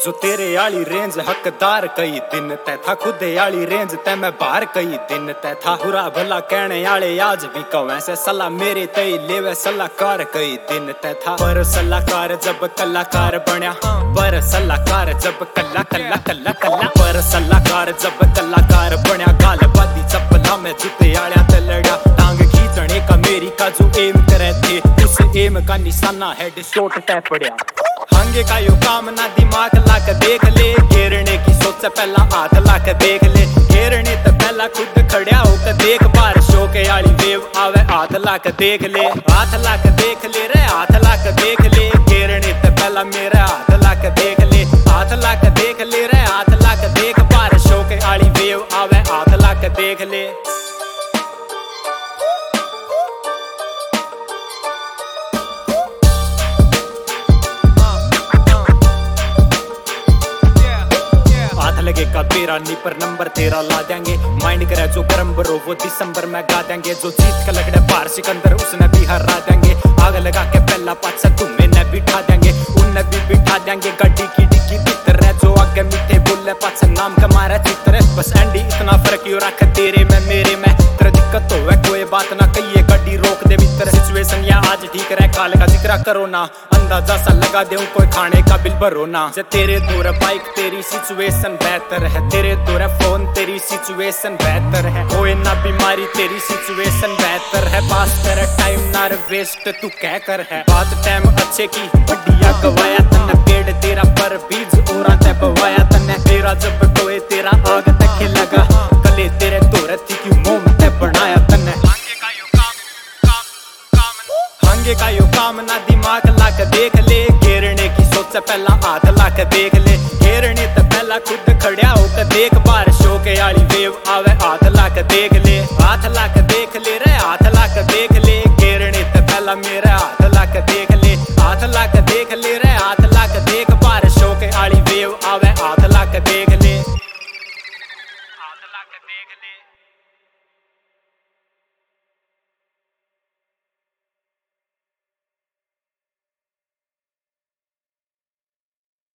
जो तेरे आली रेंज हकदार कई दिन तै था खुदे आली रेंज तै मैं बाहर कई दिन तै था बुरा भला कहने आले आज भी कवें से सलाह मेरे तई लेवे सलाहकार कई दिन तै था पर सलाहकार जब कलाकार बनया पर सलाहकार जब कला कला कला कला पर सलाहकार जब कलाकार बनया गाल बादी चप्पला में जूते आलिया ते लड़ा टांग खींचने का मेरी का जो एम करे थे उस एम का निशाना हेड शॉट तै पड़या हंगे का यो काम ना दिमाग लाके देख ले घेरने की सोच से पहला हाथ लाके देख ले घेरने तो पहला खुद खड़िया होकर देख बार शो के आली वेव आवे हाथ लाके देख ले हाथ लाके देख ले रे हाथ लाके देख ले घेरने तो पहला मेरा हाथ लाके देख ले हाथ लाके देख ले रे हाथ लाके देख बार शो के आली वेव आवे हाथ लाके देख ले लगेगा तेरा नी पर नंबर तेरा ला देंगे माइंड करे जो गर्म बरो वो दिसंबर में गा देंगे जो जीत का लगड़े पार सिकंदर उसने भी हरा देंगे आग लगा के पहला पाचा तुम्हें न बिठा देंगे उन्हें भी बिठा देंगे गड्डी की डिक्की भीतर है जो आगे मीठे बोले पाचा नाम कमारा चित्र बस एंडी इतना फर्क यो रख तेरे में मेरे में तेरा दिक्कत तो है कोई बात ना कहिए गड्डी रोक दे मित्र सिचुएशन या आज ठीक रहे काल का जिक्र करो ना अंदाजा सा लगा दे कोई खाने का बिल भरो ना जे तेरे दूर बाइक तेरी सिचुएशन बेहतर है तेरे दूर फोन तेरी सिचुएशन बेहतर है कोई ना बीमारी तेरी सिचुएशन बेहतर है पास कर टाइम ना वेस्ट तू कह कर है बात टाइम अच्छे की बढ़िया गवाया तन्ने पेड़ तेरा पर बीज ओरा ते बवाया तन्ने तेरा जब टोए तेरा आग तक लगा गले तेरे दूर थी क्यों मोम ते बनाया तन्ने हंगे का यो काम ना दिमाग लाके देख ले घेरने की सोच से पहला हाथ लाके देख ले घेरने तो पहला खुद खड़िया होकर देख बार शो के आली वेव आवे हाथ लाके देख ले हाथ लाके देख ले रे हाथ लाके देख ले घेरने तो पहला मेरा हाथ लाके देख ले हाथ लाके देख ले रे हाथ लाके देख बार शो के आली वेव आवे हाथ लाके देख ले हाथ लाके देख ले।